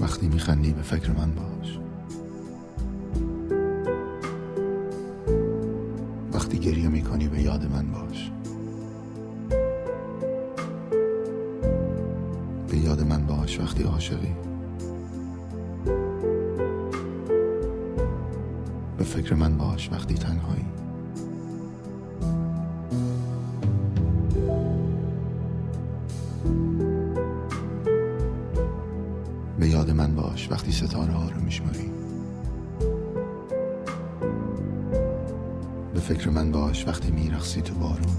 وقتی میخندی به فکر من باش. وقتی گریه میکنی به یاد من باش. به یاد من باش وقتی عاشقی. به فکر من باش وقتی تنهایی. به یاد من باش وقتی ستاره ها رو میشماری. به فکر من باش وقتی میرقصی تو بارون.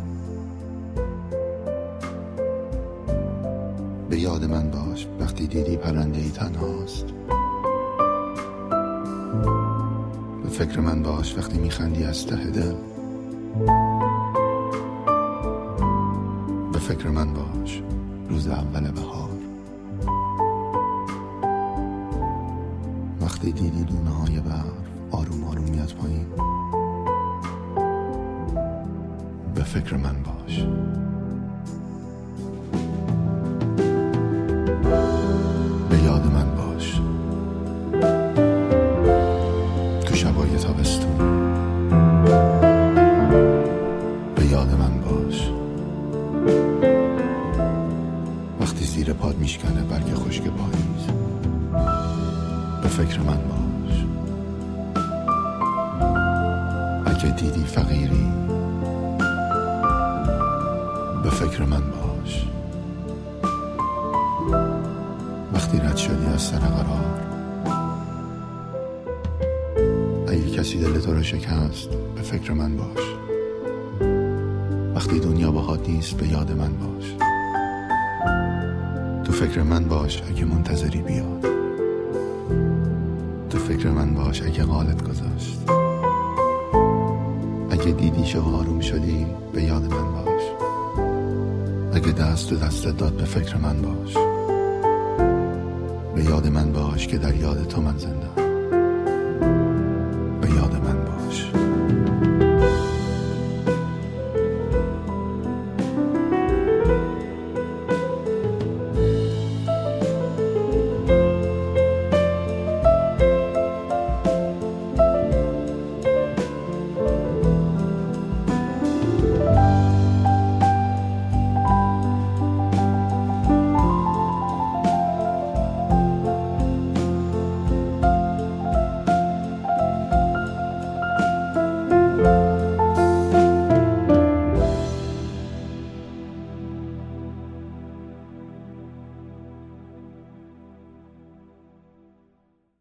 به یاد من باش وقتی دیدی پرنده‌ای تنهاست. به فکر من باش وقتی میخندی از ته دل. به فکر من باش روز اول بهار، وقتی دیدی دونه های برف آروم آروم میاد پایین. به فکر من باش. به یاد من باش تو شبای تابستون. به یاد من باش وقتی زیر پاد میشکنه برگ خشک پاییز. به فکر من باش اگه دیدی فقیری. به فکر من باش وقتی رد شدی از سر قرار. اگه کسی دل تو رو شکست به فکر من باش. وقتی دنیا باهات نیست به یاد من باش. تو فکر من باش اگه منتظری بیاد. تو فکر من باش اگه قالت گذاشت. اگه دیدی شو آروم شدی به یاد من باش. اگه دست تو دستت داد به فکر من باش. به یاد من باش که در یاد تو من زنده.